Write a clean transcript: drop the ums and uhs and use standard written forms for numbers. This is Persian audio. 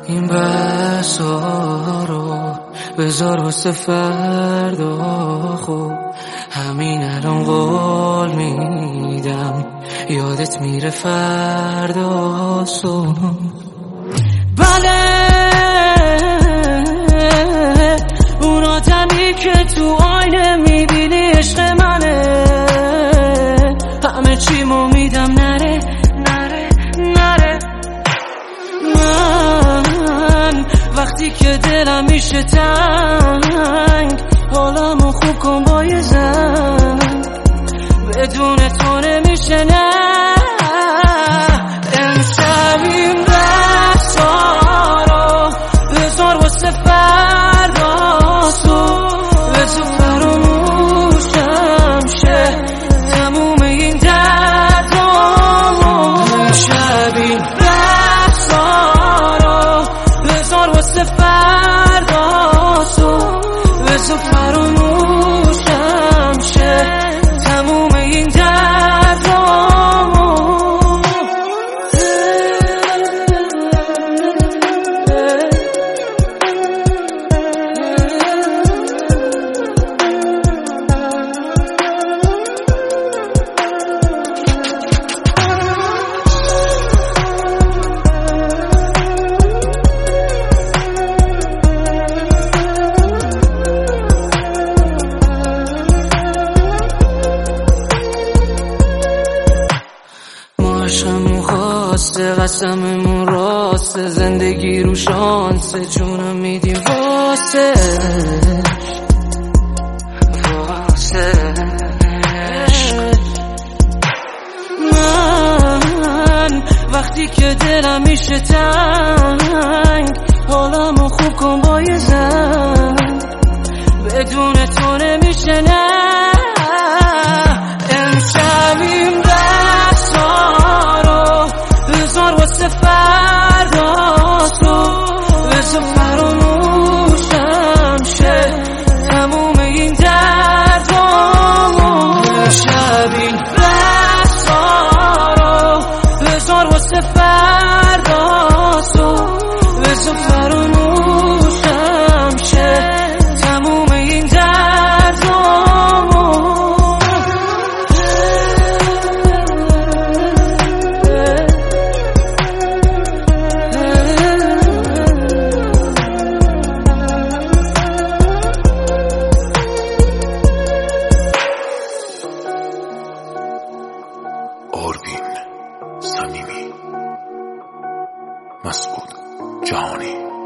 این بحثا رو بذار واسه فردا، خوب همین الان قول میدم یادت میره فردا صبح. بله اون آدمی که تو آینه میبینی عشق منه، همه چیمو میدم نره نره نره. من وقتی که دلم میشه تنگ، حالمو خوب کن با یه زنگ، بدون تو نمیشه نه. امشب این بحثا رو بذار واسه فردا صبح، بذار فراموشم شه تموم این دردامو. امشب این بحثا رو بذار واسه فردا صبح، بذار فراموشم شه تموم این دردامو. عشقمون خواسته، قسممون راسته، زندگی رو شانسه، جونم میدیم واسه من وقتی که دلم میشه تنگ، حالمو خوب کن با یه زنگ، بدون تو نمیشه نه. امشب این بحثا رو بذار واسه فردا صبح، بذار فراموشم شه تموم این دردامو. امشب این بحثا رو بذار واسه فردا صبح، بذار فراموشم شه تموم این دردامو. آروین صمیمی، مسعود جهانی.